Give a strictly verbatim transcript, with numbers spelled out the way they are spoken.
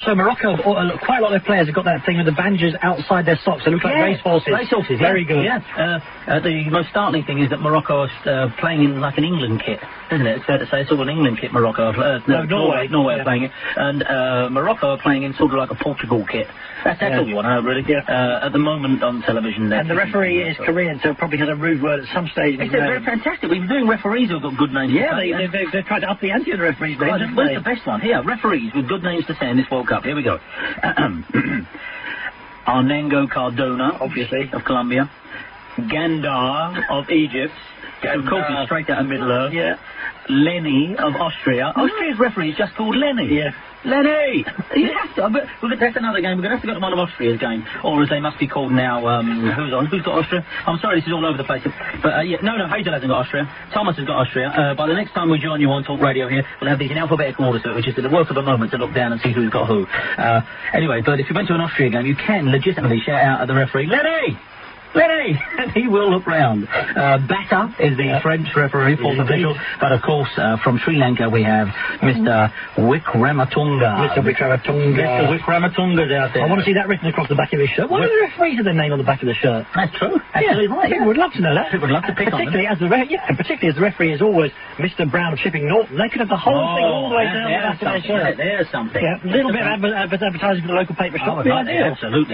So Morocco, uh, quite a lot of their players have got that thing with the bandages outside their socks. They look like yeah, racehorses. Racehorses, very yeah, good. Yeah. Uh, uh, the most startling thing is that Morocco is uh, playing in like an England kit, isn't it? It's fair to say it's all an England kit. Morocco, uh, no, Norway, Norway yeah. are playing it, and uh, Morocco are playing in sort of like a Portugal kit. That's, that's yeah. all you want to know, really. Yeah. Uh, at the moment on television, and the referee is Korean, so probably has a rude word at some stage. It's very fantastic. We've been doing referees who've got good names. Yeah, to say, they, they, they, they've tried to up the ante on the referees' names, haven't Where's they? the best one? Here, referees with good names to say in this World Cup. Here we go. Arnango Cardona, obviously, of Colombia. Gandar of Egypt. Of course, it's straight out of Middle Earth. Yeah. Lenny of Austria. Austria's referee is just called Lenny. Yeah. Lenny! You have to, but we're going to, that's another game. We're going to have to go to one of Austria's games. Or as they must be called now, um, who's on? Who's got Austria? I'm sorry, this is all over the place. But, uh, yeah, no, no, Hazel hasn't got Austria. Thomas has got Austria. Uh, by the next time we join you on Talk Radio here, we'll have these in alphabetical order, so which is the work of a moment to look down and see who's got who. Uh, anyway, but if you went to an Austria game, you can legitimately shout out at the referee, Lenny! Lenny! And he will look round. Uh, Bata is the yeah. French referee, fourth yeah, official. But, of course, uh, from Sri Lanka we have Mister Wickramatunga. Mister Wickramatunga. Mister Wickramatunga's out there. I want to see that written across the back of his shirt. Why do the referees have their name on the back of the shirt? That's true. Absolutely yeah. right. People yeah. would love to know that. People would love to pick particularly on them. As the re- yeah, and particularly as the referee is always Mister Brown of Chipping Norton. They could have the whole oh, thing all the way that, down the back of their shirt. There's something. Yeah, a little bit of adver- advertising for the local paper shop. Oh, right, absolutely.